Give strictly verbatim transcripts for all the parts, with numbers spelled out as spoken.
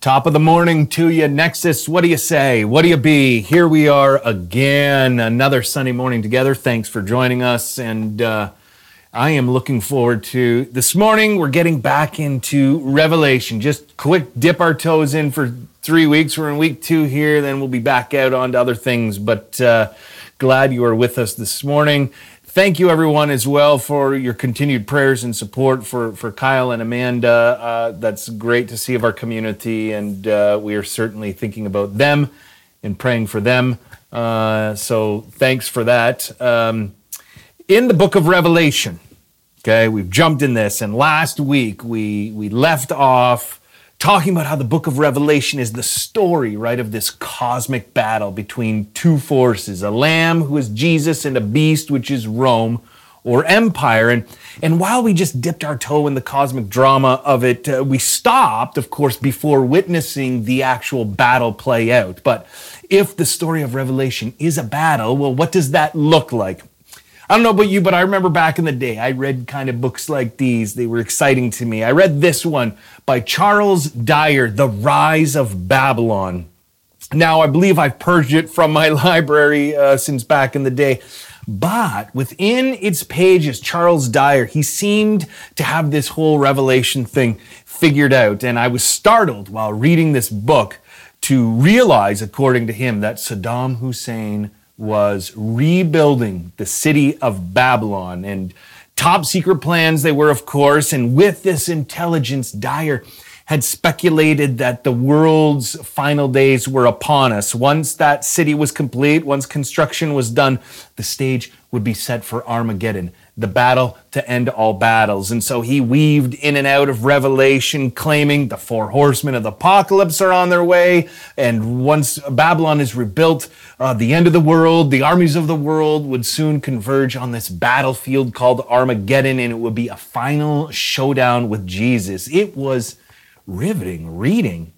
Top of the morning to you, Nexus. What do you say? What do you be? Here we are again, another Sunday morning together. Thanks for joining us. And uh, I am looking forward to this morning. We're getting back into Revelation. Just quick dip our toes in for three weeks. We're in week two here. Then we'll be back out onto other things. But uh, glad you are with us this morning. Thank you, everyone, as well, for your continued prayers and support for, for Kyle and Amanda. Uh, that's great to see of our community, and uh, we are certainly thinking about them and praying for them. Uh, so thanks for that. Um, in the book of Revelation, okay, we've jumped in this, and last week we we left off talking about how the book of Revelation is the story, right, of this cosmic battle between two forces, a lamb who is Jesus and a beast, which is Rome or empire. And, and while we just dipped our toe in the cosmic drama of it, uh, we stopped, of course, before witnessing the actual battle play out. But if the story of Revelation is a battle, well, what does that look like? I don't know about you, but I remember back in the day, I read kind of books like these. They were exciting to me. I read this one by Charles Dyer, The Rise of Babylon. Now, I believe I've purged it from my library uh, since back in the day. But within its pages, Charles Dyer, he seemed to have this whole Revelation thing figured out. And I was startled while reading this book to realize, according to him, that Saddam Hussein was rebuilding the city of Babylon, and top secret plans they were, of course. And with this intelligence, Dyer had speculated that the world's final days were upon us. Once that city was complete, once construction was done, the stage would be set for Armageddon, the battle to end all battles. And so he weaved in and out of Revelation, claiming the four horsemen of the apocalypse are on their way. And once Babylon is rebuilt, uh, the end of the world, the armies of the world would soon converge on this battlefield called Armageddon, and it would be a final showdown with Jesus. It was riveting reading.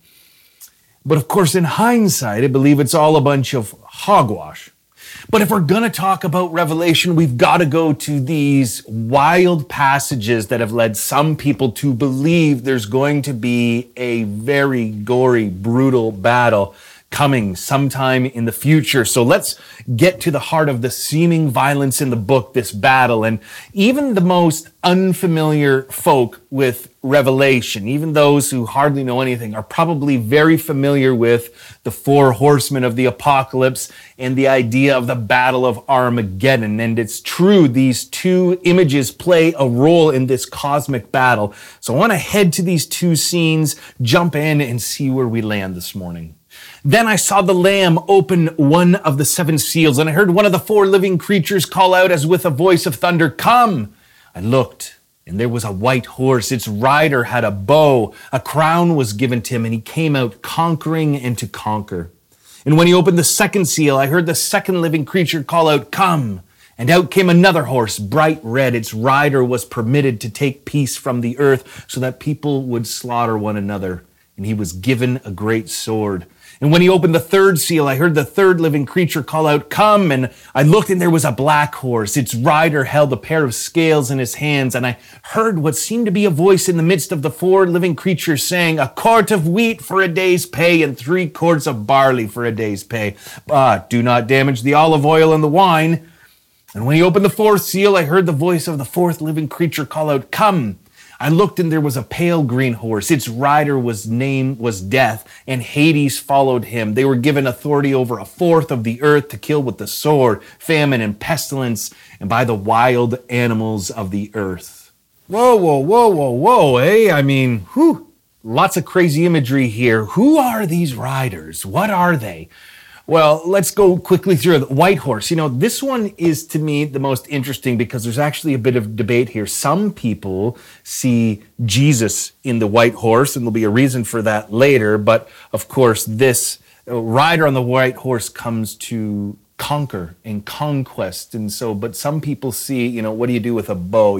But of course, in hindsight, I believe it's all a bunch of hogwash. But if we're going to talk about Revelation, we've got to go to these wild passages that have led some people to believe there's going to be a very gory, brutal battle coming sometime in the future. So let's get to the heart of the seeming violence in the book, this battle. And even the most unfamiliar folk with Revelation, even those who hardly know anything, are probably very familiar with the four horsemen of the apocalypse and the idea of the battle of Armageddon. And it's true, these two images play a role in this cosmic battle. So I want to head to these two scenes, jump in, and see where we land this morning. Then I saw the Lamb open one of the seven seals, and I heard one of the four living creatures call out as with a voice of thunder, "Come!" I looked, and there was a white horse. Its rider had a bow. A crown was given to him, and he came out conquering and to conquer. And when he opened the second seal, I heard the second living creature call out, "Come!" And out came another horse, bright red. Its rider was permitted to take peace from the earth so that people would slaughter one another. And he was given a great sword. And when he opened the third seal, I heard the third living creature call out, "Come!" And I looked, and there was a black horse. Its rider held a pair of scales in his hands, and I heard what seemed to be a voice in the midst of the four living creatures saying, "A quart of wheat for a day's pay, and three quarts of barley for a day's pay. But do not damage the olive oil and the wine." And when he opened the fourth seal, I heard the voice of the fourth living creature call out, "Come!" I looked, and there was a pale green horse. Its rider was name was Death, and Hades followed him. They were given authority over a fourth of the earth to kill with the sword, famine, and pestilence, and by the wild animals of the earth. Whoa, whoa, whoa, whoa, whoa, eh? I mean, whew, lots of crazy imagery here. Who are these riders? What are they? Well, let's go quickly through the white horse. You know, this one is, to me, the most interesting because there's actually a bit of debate here. Some people see Jesus in the white horse, and there'll be a reason for that later. But, of course, this rider on the white horse comes to conquer and conquest. And so, but some people see, you know, what do you do with a bow? You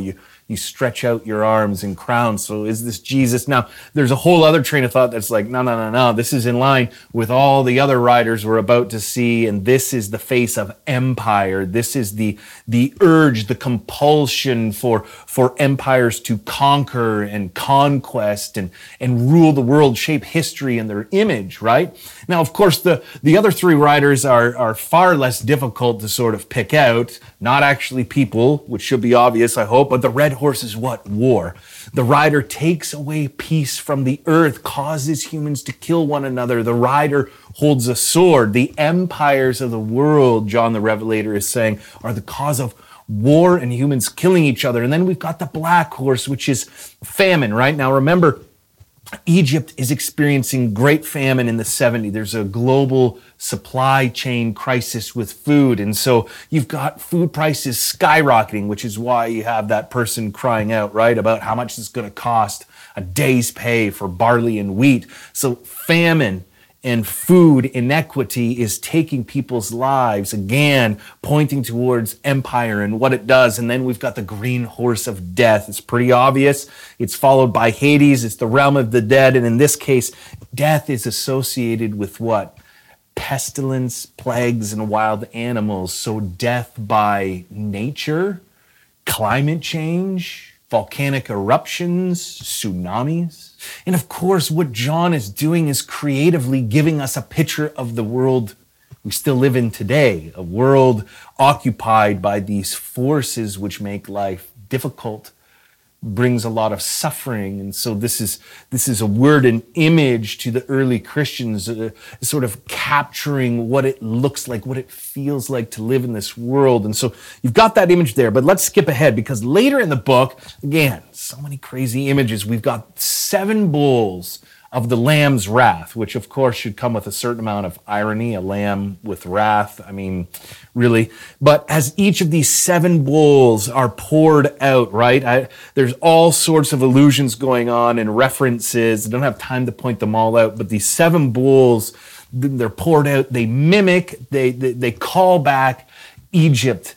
you stretch out your arms and crown. So is this Jesus? Now, there's a whole other train of thought that's like, no, no, no, no. This is in line with all the other riders we're about to see. And this is the face of empire. This is the, the urge, the compulsion for, for empires to conquer and conquest and, and rule the world, shape history in their image, right? Now, of course, the, the other three riders are, are far less difficult to sort of pick out. Not actually people, which should be obvious, I hope, but the red horse is what? War. The rider takes away peace from the earth, causes humans to kill one another. The rider holds a sword. The empires of the world, John the Revelator is saying, are the cause of war and humans killing each other. And then we've got the black horse, which is famine, right? Now remember, Egypt is experiencing great famine in the seventies. There's a global supply chain crisis with food. And so you've got food prices skyrocketing, which is why you have that person crying out, right, about how much it's going to cost a day's pay for barley and wheat. So famine and food inequity is taking people's lives, again, pointing towards empire and what it does. And then we've got the green horse of death. It's pretty obvious. It's followed by Hades. It's the realm of the dead. And in this case, death is associated with what? Pestilence, plagues, and wild animals. So death by nature, climate change, volcanic eruptions, tsunamis. And of course, what John is doing is creatively giving us a picture of the world we still live in today, a world occupied by these forces which make life difficult, brings a lot of suffering. And so this is this is a word and image to the early Christians, uh, sort of capturing what it looks like, what it feels like to live in this world. And so you've got that image there, but let's skip ahead because later in the book, again, so many crazy images. We've got seven bulls of the lamb's wrath, which of course should come with a certain amount of irony, a lamb with wrath. I mean, really. But as each of these seven bulls are poured out, right, I, there's all sorts of allusions going on and references. I don't have time to point them all out, but these seven bulls, they're poured out. They mimic, they, they, they call back Egypt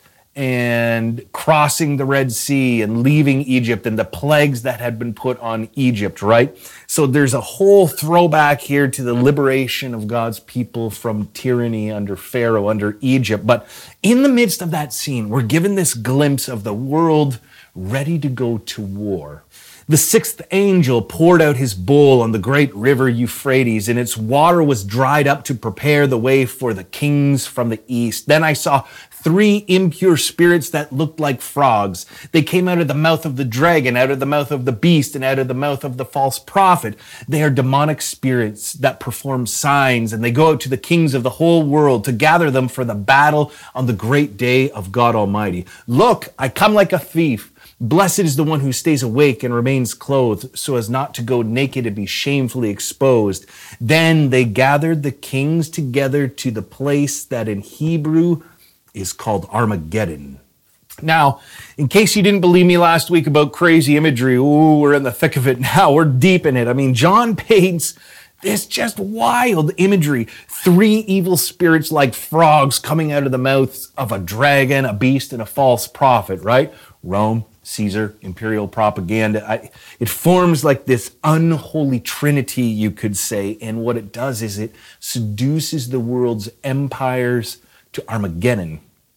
and crossing the Red Sea and leaving Egypt and the plagues that had been put on Egypt, right? So there's a whole throwback here to the liberation of God's people from tyranny under Pharaoh, under Egypt. But in the midst of that scene, we're given this glimpse of the world ready to go to war. The sixth angel poured out his bowl on the great river Euphrates, and its water was dried up to prepare the way for the kings from the east. Then I saw three impure spirits that looked like frogs. They came out of the mouth of the dragon, out of the mouth of the beast, and out of the mouth of the false prophet. They are demonic spirits that perform signs, and they go out to the kings of the whole world to gather them for the battle on the great day of God Almighty. Look, I come like a thief. Blessed is the one who stays awake and remains clothed so as not to go naked and be shamefully exposed. Then they gathered the kings together to the place that in Hebrew is called Armageddon. Now, in case you didn't believe me last week about crazy imagery, ooh, we're in the thick of it now. We're deep in it. I mean, John paints this just wild imagery. Three evil spirits like frogs coming out of the mouths of a dragon, a beast, and a false prophet, right? Rome, Caesar, imperial propaganda. I, it forms like this unholy trinity, you could say. And what it does is it seduces the world's empires to Armageddon.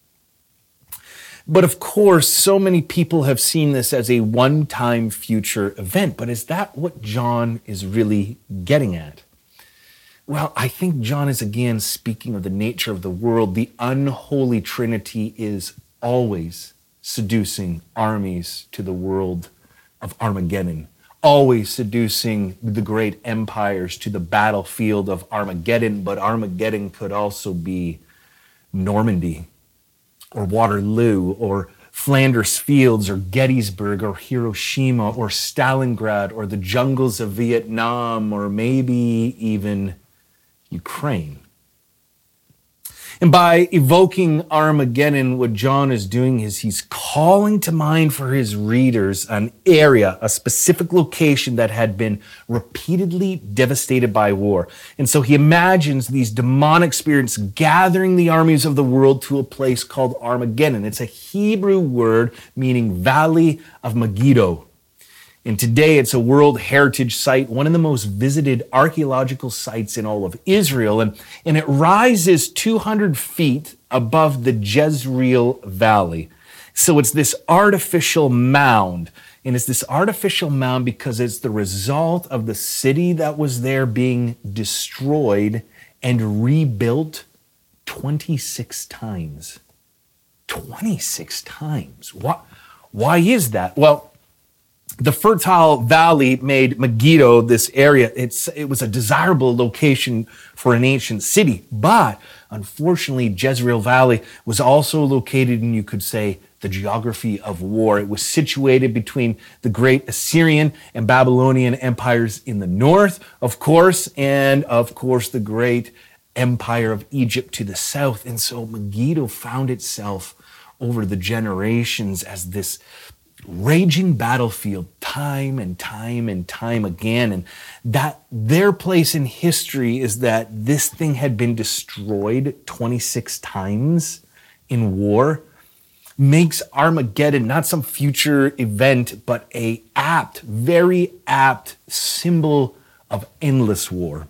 But of course, so many people have seen this as a one-time future event. But is that what John is really getting at? Well, I think John is again speaking of the nature of the world. The unholy trinity is always seducing armies to the world of Armageddon, always seducing the great empires to the battlefield of Armageddon. But Armageddon could also be Normandy or Waterloo or Flanders Fields or Gettysburg or Hiroshima or Stalingrad or the jungles of Vietnam or maybe even Ukraine. And by evoking Armageddon, what John is doing is he's calling to mind for his readers an area, a specific location that had been repeatedly devastated by war. And so he imagines these demonic spirits gathering the armies of the world to a place called Armageddon. It's a Hebrew word meaning Valley of Megiddo. And today it's a World Heritage Site, one of the most visited archaeological sites in all of Israel. And, and it rises two hundred feet above the Jezreel Valley. So it's this artificial mound. And it's this artificial mound because it's the result of the city that was there being destroyed and rebuilt twenty-six times. twenty-six times. Why, why is that? Well, the fertile valley made Megiddo, this area, it's, it was a desirable location for an ancient city. But unfortunately, Jezreel Valley was also located in, you could say, the geography of war. It was situated between the great Assyrian and Babylonian empires in the north, of course, and of course, the great empire of Egypt to the south. And so Megiddo found itself over the generations as this raging battlefield time and time and time again. And that their place in history is that this thing had been destroyed twenty-six times in war makes Armageddon not some future event, but a apt, very apt symbol of endless war.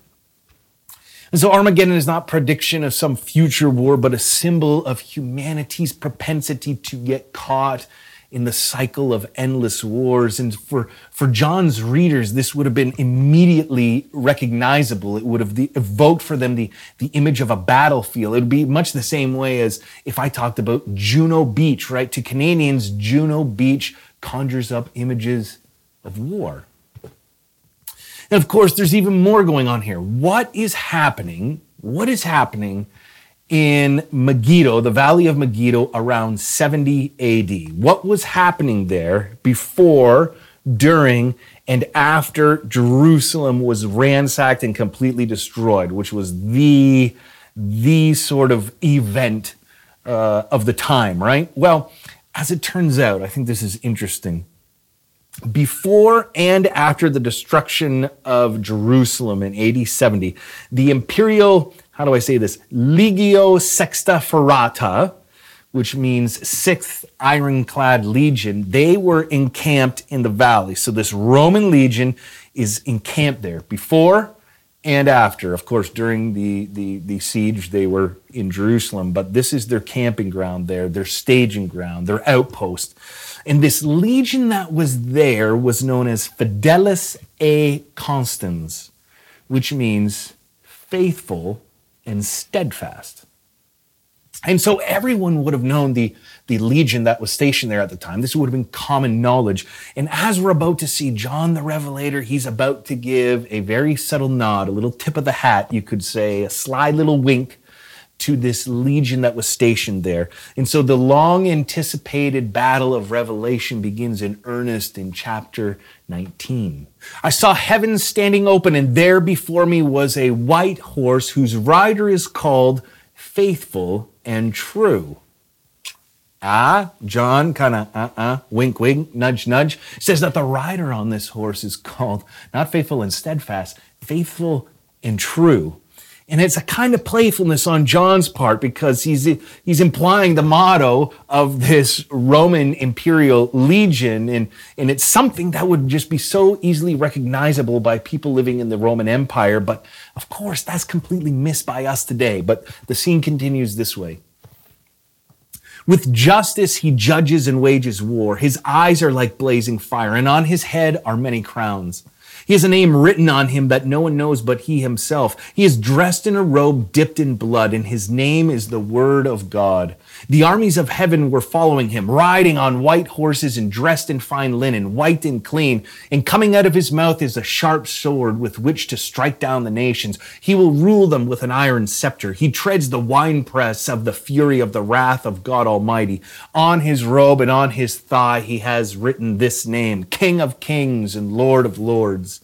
And so Armageddon is not prediction of some future war, but a symbol of humanity's propensity to get caught in the cycle of endless wars. And for, for John's readers, this would have been immediately recognizable. It would have the, evoked for them the, the image of a battlefield. It would be much the same way as if I talked about Juno Beach, right? To Canadians, Juno Beach conjures up images of war. And of course, there's even more going on here. What is happening? What is happening in Megiddo, the Valley of Megiddo, around seventy A D? What was happening there before, during, and after Jerusalem was ransacked and completely destroyed, which was the, the sort of event uh, of the time, right? Well, as it turns out, I think this is interesting. Before and after the destruction of Jerusalem in A D seventy, the imperial, how do I say this? Legio Sexta Ferrata, which means Sixth Ironclad Legion, they were encamped in the valley. So this Roman legion is encamped there before and after. Of course, during the, the, the siege, they were in Jerusalem, but this is their camping ground there, their staging ground, their outpost. And this legion that was there was known as Fidelis et Constans, which means faithful and steadfast. And so everyone would have known the, the legion that was stationed there at the time. This would have been common knowledge. And as we're about to see, John the Revelator, he's about to give a very subtle nod, a little tip of the hat, you could say, a sly little wink to this legion that was stationed there. And so the long anticipated battle of Revelation begins in earnest in chapter nineteen. I saw heaven standing open, and there before me was a white horse whose rider is called Faithful and True. Ah, John kind of uh-uh, wink, wink, nudge, nudge, says that the rider on this horse is called not faithful and steadfast, faithful and true. And it's a kind of playfulness on John's part because he's he's implying the motto of this Roman imperial legion. And, and it's something that would just be so easily recognizable by people living in the Roman Empire. But of course, that's completely missed by us today. But the scene continues this way. With justice, he judges and wages war. His eyes are like blazing fire, and on his head are many crowns. He has a name written on him that no one knows but he himself. He is dressed in a robe dipped in blood, and his name is the Word of God. The armies of heaven were following him, riding on white horses and dressed in fine linen, white and clean. And coming out of his mouth is a sharp sword with which to strike down the nations. He will rule them with an iron scepter. He treads the winepress of the fury of the wrath of God Almighty. On his robe and on his thigh he has written this name, King of Kings and Lord of Lords.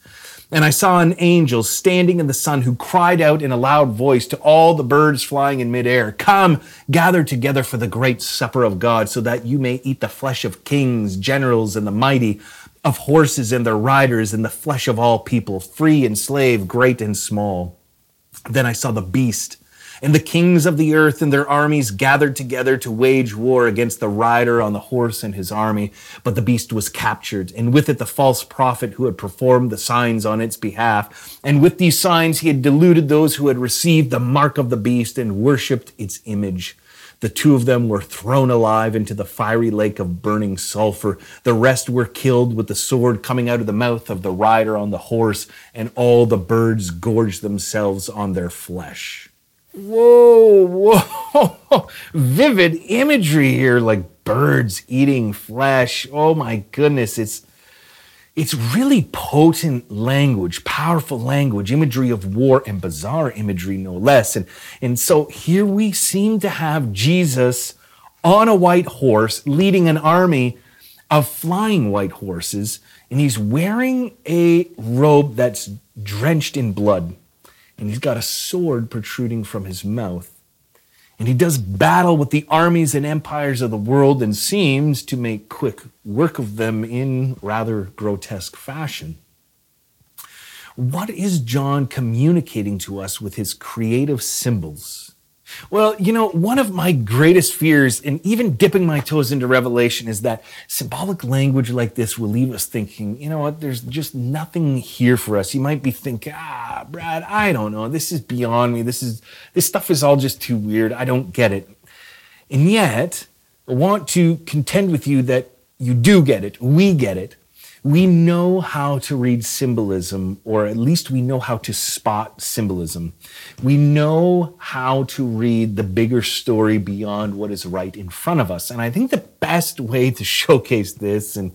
And I saw an angel standing in the sun who cried out in a loud voice to all the birds flying in midair, "Come, gather together for the great supper of God, so that you may eat the flesh of kings, generals, and the mighty, of horses and their riders, and the flesh of all people, free and slave, great and small." Then I saw the beast and the kings of the earth and their armies gathered together to wage war against the rider on the horse and his army. But the beast was captured, and with it the false prophet who had performed the signs on its behalf. And with these signs he had deluded those who had received the mark of the beast and worshipped its image. The two of them were thrown alive into the fiery lake of burning sulfur. The rest were killed with the sword coming out of the mouth of the rider on the horse, and all the birds gorged themselves on their flesh. Whoa, whoa, vivid imagery here, like birds eating flesh. Oh my goodness, it's it's really potent language, powerful language, imagery of war and bizarre imagery, no less. And, and so here we seem to have Jesus on a white horse leading an army of flying white horses, and he's wearing a robe that's drenched in blood. And he's got a sword protruding from his mouth. And he does battle with the armies and empires of the world and seems to make quick work of them in rather grotesque fashion. What is John communicating to us with his creative symbols? Well, you know, one of my greatest fears, and even dipping my toes into Revelation, is that symbolic language like this will leave us thinking, you know what, there's just nothing here for us. You might be thinking, ah, Brad, I don't know. This is beyond me. This is this stuff is all just too weird. I don't get it. And yet, I want to contend with you that you do get it. We get it. We know how to read symbolism, or at least we know how to spot symbolism. We know how to read the bigger story beyond what is right in front of us. And I think the best way to showcase this and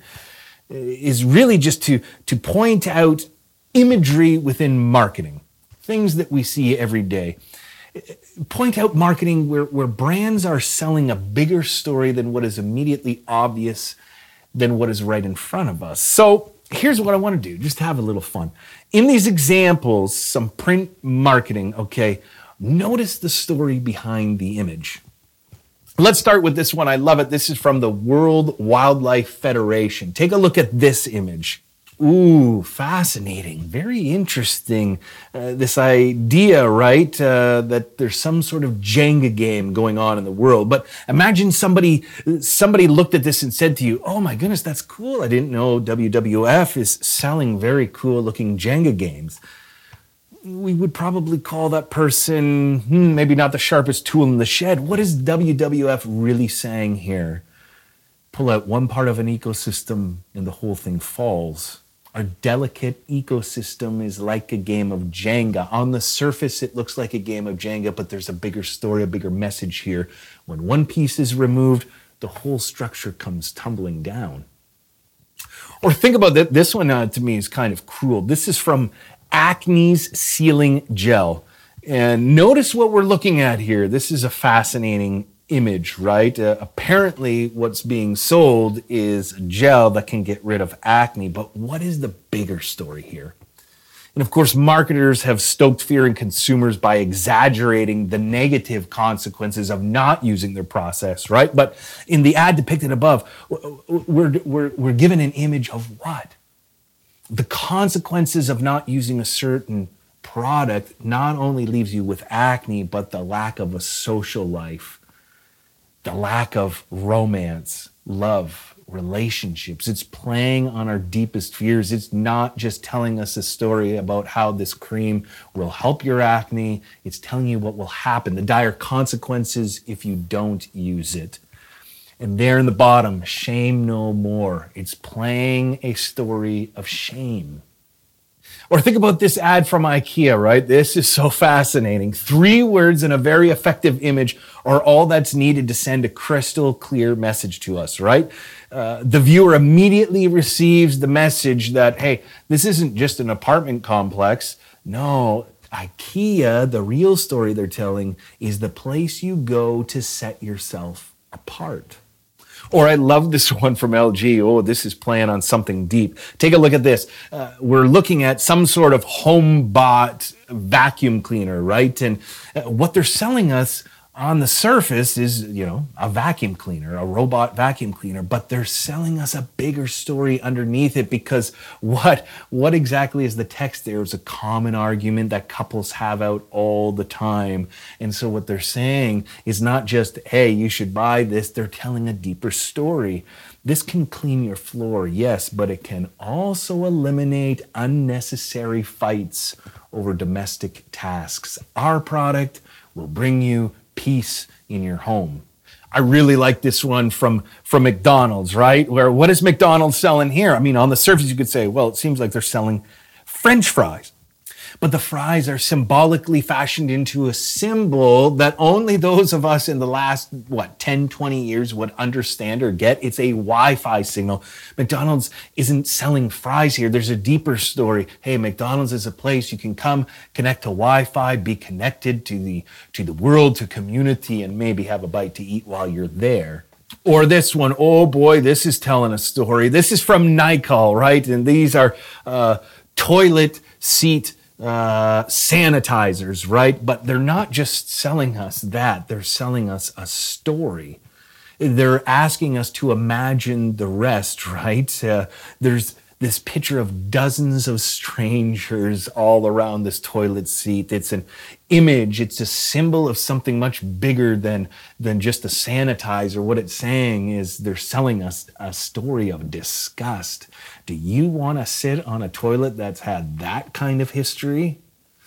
is really just to, to point out imagery within marketing, things that we see every day. Point out marketing where, where brands are selling a bigger story than what is immediately obvious than what is right in front of us. So here's what I want to do, just have a little fun. In these examples, some print marketing, okay, notice the story behind the image. Let's start with this one. I love it. This is from the World Wildlife Federation. Take a look at this image. Ooh, fascinating, very interesting. Uh, this idea, right, uh, that there's some sort of Jenga game going on in the world. But imagine somebody somebody looked at this and said to you, "Oh my goodness, that's cool. I didn't know W W F is selling very cool looking Jenga games." We would probably call that person hmm, maybe not the sharpest tool in the shed. What is W W F really saying here? Pull out one part of an ecosystem and the whole thing falls. Our delicate ecosystem is like a game of Jenga. On the surface, it looks like a game of Jenga, but there's a bigger story, a bigger message here. When one piece is removed, the whole structure comes tumbling down. Or think about that. This one uh, to me is kind of cruel. This is from Acne's Sealing Gel. And notice what we're looking at here. This is a fascinating image, right? Uh, apparently what's being sold is a gel that can get rid of acne, but what is the bigger story here? And of course, marketers have stoked fear in consumers by exaggerating the negative consequences of not using their process, right? But in the ad depicted above, we're, we're, we're given an image of what? The consequences of not using a certain product not only leaves you with acne, but the lack of a social life, the lack of romance, love, relationships. It's playing on our deepest fears. It's not just telling us a story about how this cream will help your acne. It's telling you what will happen, the dire consequences if you don't use it. And there in the bottom, shame no more. It's playing a story of shame. Or think about this ad from IKEA, right? This is so fascinating. Three words and a very effective image are all that's needed to send a crystal clear message to us, right? Uh, the viewer immediately receives the message that, hey, this isn't just an apartment complex. No, IKEA, the real story they're telling, is the place you go to set yourself apart. Or I love this one from L G. Oh, this is playing on something deep. Take a look at this. Uh, we're looking at some sort of home-bought vacuum cleaner, right? And uh, what they're selling us on the surface is, you know, a vacuum cleaner, a robot vacuum cleaner, but they're selling us a bigger story underneath it, because what what exactly is the text there is a common argument that couples have out all the time. And so what they're saying is not just, hey, you should buy this, they're telling a deeper story. This can clean your floor, yes, but it can also eliminate unnecessary fights over domestic tasks. Our product will bring you peace in your home. I really like this one from, from McDonald's, right? Where what is McDonald's selling here? I mean, on the surface, you could say, well, it seems like they're selling French fries. But the fries are symbolically fashioned into a symbol that only those of us in the last, what, ten, twenty years would understand or get. It's a Wi-Fi signal. McDonald's isn't selling fries here. There's a deeper story. Hey, McDonald's is a place you can come, connect to Wi-Fi, be connected to the, to the world, to community, and maybe have a bite to eat while you're there. Or this one, oh boy, this is telling a story. This is from Nycol, right? And these are uh, toilet seat uh, sanitizers, right? But they're not just selling us that, they're selling us a story. They're asking us to imagine the rest, right? Uh, there's this picture of dozens of strangers all around this toilet seat. It's an image. It's a symbol of something much bigger than, than just a sanitizer. What it's saying is they're selling us a story of disgust. Do you want to sit on a toilet that's had that kind of history?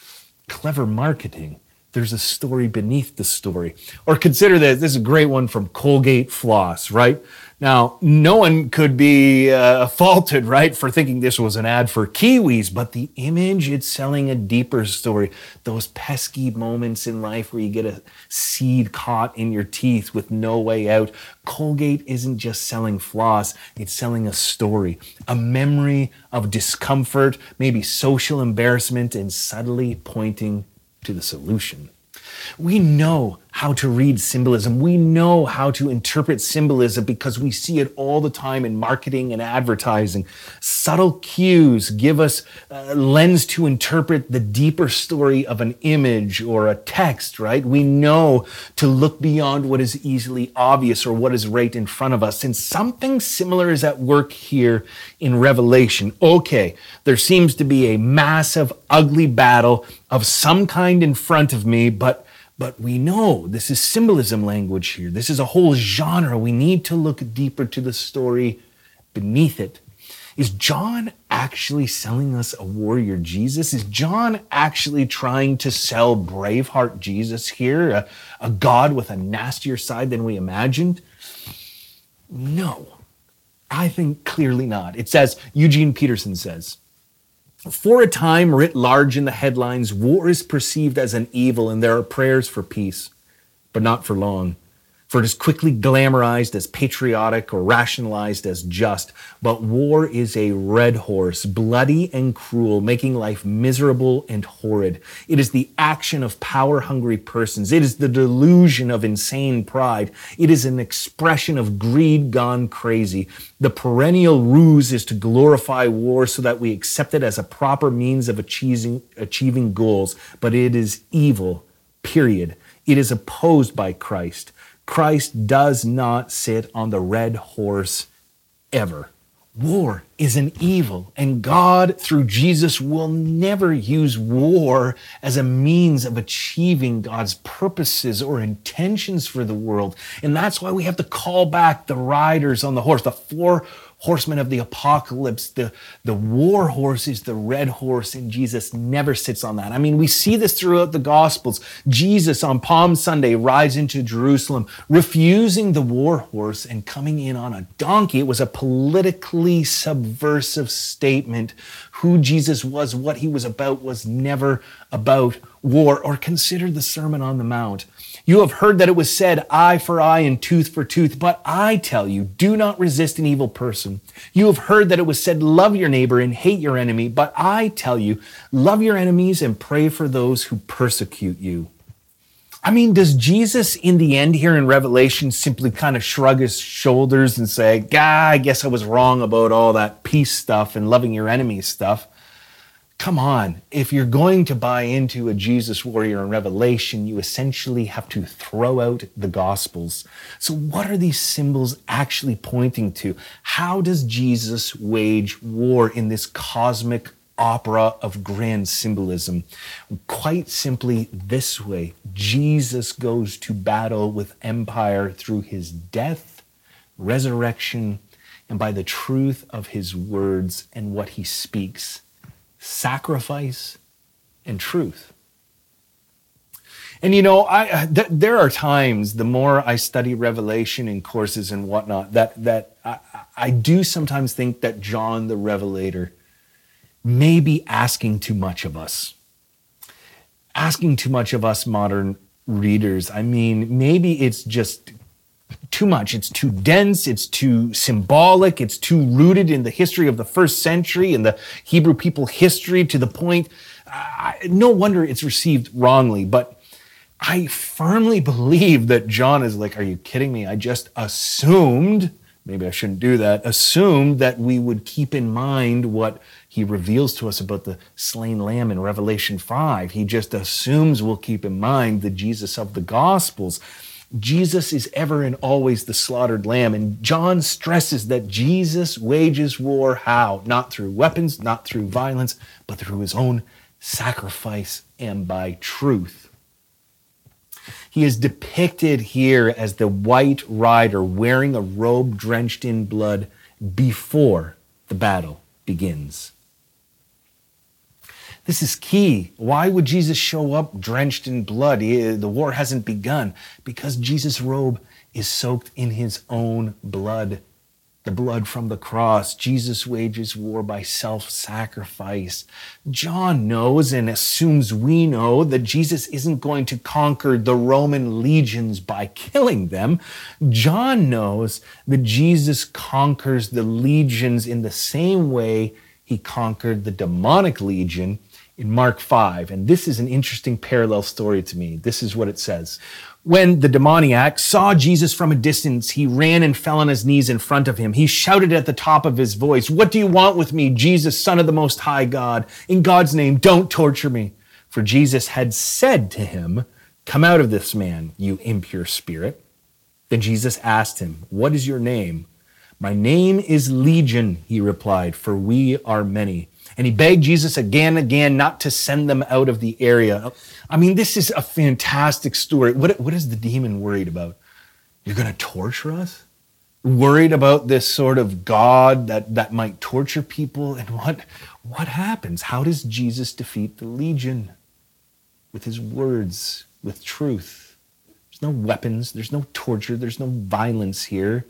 Clever marketing. There's a story beneath the story. Or consider this. This is a great one from Colgate Floss, right? Now, no one could be uh, faulted, right, for thinking this was an ad for Kiwis, but the image, it's selling a deeper story. Those pesky moments in life where you get a seed caught in your teeth with no way out. Colgate isn't just selling floss, it's selling a story, a memory of discomfort, maybe social embarrassment, and subtly pointing to the solution. We know how to read symbolism. We know how to interpret symbolism because we see it all the time in marketing and advertising. Subtle cues give us a lens to interpret the deeper story of an image or a text, right? We know to look beyond what is easily obvious or what is right in front of us. And something similar is at work here in Revelation. Okay, there seems to be a massive, ugly battle of some kind in front of me, but But we know this is symbolism language here. This is a whole genre. We need to look deeper to the story beneath it. Is John actually selling us a warrior Jesus? Is John actually trying to sell Braveheart Jesus here, a, a God with a nastier side than we imagined? No, I think clearly not. It says, Eugene Peterson says, for a time, writ large in the headlines, war is perceived as an evil and there are prayers for peace, but not for long. For it is quickly glamorized as patriotic or rationalized as just. But war is a red horse, bloody and cruel, making life miserable and horrid. It is the action of power-hungry persons. It is the delusion of insane pride. It is an expression of greed gone crazy. The perennial ruse is to glorify war so that we accept it as a proper means of achieving, achieving goals. But it is evil, period. It is opposed by Christ. Christ does not sit on the red horse ever. War is an evil, and God, through Jesus, will never use war as a means of achieving God's purposes or intentions for the world. And that's why we have to call back the riders on the horse, the four horsemen of the apocalypse. The, the war horse is the red horse, and Jesus never sits on that. I mean, we see this throughout the Gospels. Jesus on Palm Sunday rides into Jerusalem, refusing the war horse and coming in on a donkey. It was a politically subversive statement. Who Jesus was, what he was about, was never about war. Or consider the Sermon on the Mount. You have heard that it was said, eye for eye and tooth for tooth. But I tell you, do not resist an evil person. You have heard that it was said, love your neighbor and hate your enemy. But I tell you, love your enemies and pray for those who persecute you. I mean, does Jesus in the end here in Revelation simply kind of shrug his shoulders and say, "Gah, I guess I was wrong about all that peace stuff and loving your enemies stuff"? Come on, if you're going to buy into a Jesus warrior in Revelation, you essentially have to throw out the Gospels. So what are these symbols actually pointing to? How does Jesus wage war in this cosmic opera of grand symbolism? Quite simply this way: Jesus goes to battle with empire through his death, resurrection, and by the truth of his words and what he speaks. Sacrifice and truth. And you know, I th- there are times, the more I study Revelation in courses and whatnot, that that I, I do sometimes think that John the Revelator may be asking too much of us. Asking too much of us modern readers. I mean, maybe it's just too much. It's too dense. It's too symbolic. It's too rooted in the history of the first century and the Hebrew people history to the point, uh, no wonder it's received wrongly. But I firmly believe that John is like, are you kidding me? I just assumed, maybe I shouldn't do that, assumed that we would keep in mind what he reveals to us about the slain lamb in Revelation five. He just assumes we'll keep in mind the Jesus of the Gospels. Jesus is ever and always the slaughtered lamb. And John stresses that Jesus wages war how? Not through weapons, not through violence, but through his own sacrifice and by truth. He is depicted here as the white rider wearing a robe drenched in blood before the battle begins. This is key. Why would Jesus show up drenched in blood? He, the war hasn't begun. Because Jesus' robe is soaked in his own blood, the blood from the cross. Jesus wages war by self-sacrifice. John knows and assumes we know that Jesus isn't going to conquer the Roman legions by killing them. John knows that Jesus conquers the legions in the same way he conquered the demonic legion in Mark five. And this is an interesting parallel story to me. This is what it says. When the demoniac saw Jesus from a distance, he ran and fell on his knees in front of him. He shouted at the top of his voice, "What do you want with me, Jesus, Son of the Most High God? In God's name, don't torture me." For Jesus had said to him, "Come out of this man, you impure spirit." Then Jesus asked him, "What is your name?" "My name is Legion," he replied, "for we are many." And he begged Jesus again and again not to send them out of the area. I mean, this is a fantastic story. What, what is the demon worried about? You're going to torture us? Worried about this sort of God that, that might torture people? And what, what happens? How does Jesus defeat the legion? With his words, with truth. There's no weapons. There's no torture. There's no violence here.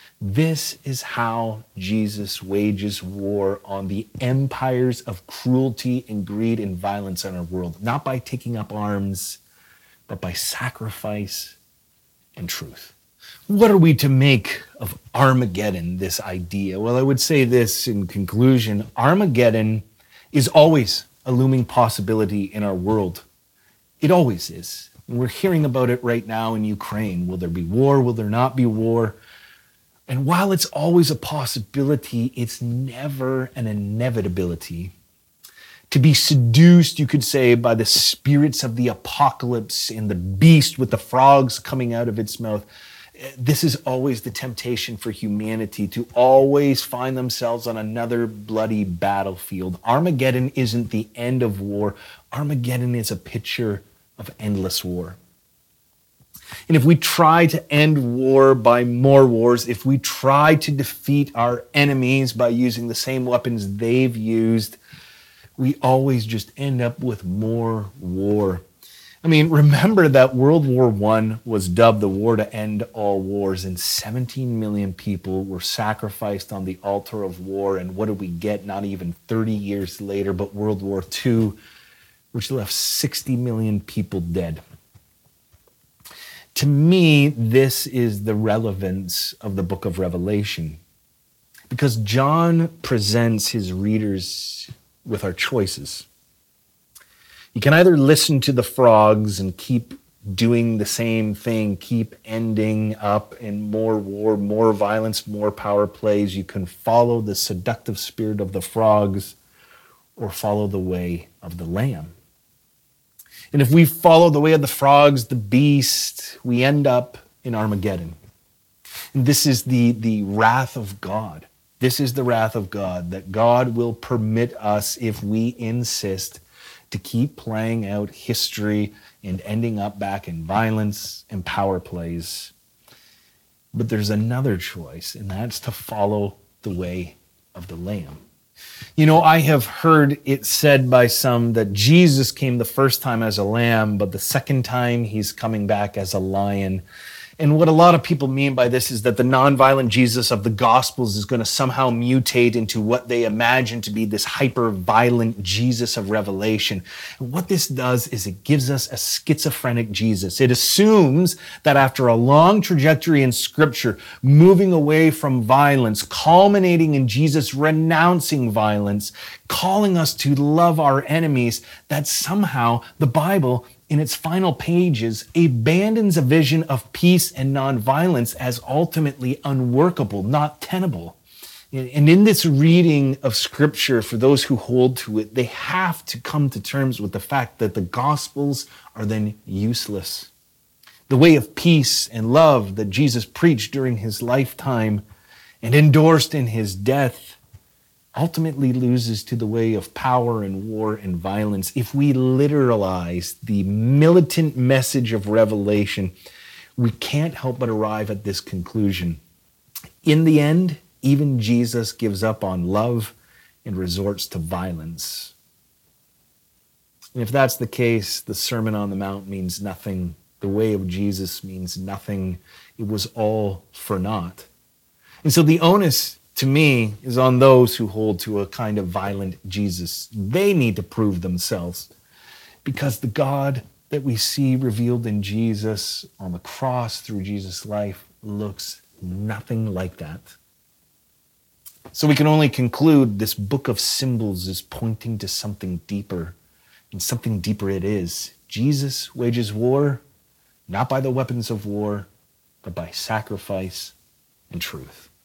This is how Jesus wages war on the empires of cruelty and greed and violence in our world. Not by taking up arms, but by sacrifice and truth. What are we to make of Armageddon, this idea? Well, I would say this in conclusion. Armageddon is always a looming possibility in our world. It always is. And we're hearing about it right now in Ukraine. Will there be war? Will there not be war? And while it's always a possibility, it's never an inevitability. To be seduced, you could say, by the spirits of the apocalypse and the beast with the frogs coming out of its mouth. This is always the temptation for humanity, to always find themselves on another bloody battlefield. Armageddon isn't the end of war. Armageddon is a picture of endless war. And if we try to end war by more wars, if we try to defeat our enemies by using the same weapons they've used, we always just end up with more war. I mean, remember that World War One was dubbed the war to end all wars, and seventeen million people were sacrificed on the altar of war. And what did we get not even thirty years later but World War Two, which left sixty million people dead? To me, this is the relevance of the book of Revelation, because John presents his readers with our choices. You can either listen to the frogs and keep doing the same thing, keep ending up in more war, more violence, more power plays. You can follow the seductive spirit of the frogs or follow the way of the lamb. And if we follow the way of the frogs, the beast, we end up in Armageddon. And this is the, the wrath of God. This is the wrath of God, that God will permit us, if we insist, to keep playing out history and ending up back in violence and power plays. But there's another choice, and that's to follow the way of the Lamb. You know, I have heard it said by some that Jesus came the first time as a lamb, but the second time he's coming back as a lion. And what a lot of people mean by this is that the nonviolent Jesus of the Gospels is going to somehow mutate into what they imagine to be this hyper-violent Jesus of Revelation. And what this does is it gives us a schizophrenic Jesus. It assumes that after a long trajectory in Scripture, moving away from violence, culminating in Jesus renouncing violence, calling us to love our enemies, that somehow the Bible in its final pages, abandons a vision of peace and nonviolence as ultimately unworkable, not tenable. And in this reading of Scripture, for those who hold to it, they have to come to terms with the fact that the Gospels are then useless. The way of peace and love that Jesus preached during his lifetime and endorsed in his death ultimately loses to the way of power and war and violence. If we literalize the militant message of Revelation, we can't help but arrive at this conclusion. In the end, even Jesus gives up on love and resorts to violence. And if that's the case, the Sermon on the Mount means nothing. The way of Jesus means nothing. It was all for naught. And so the onus to me, is on those who hold to a kind of violent Jesus. They need to prove themselves, because the God that we see revealed in Jesus on the cross through Jesus' life looks nothing like that. So we can only conclude this book of symbols is pointing to something deeper, and something deeper it is. Jesus wages war, not by the weapons of war, but by sacrifice and truth.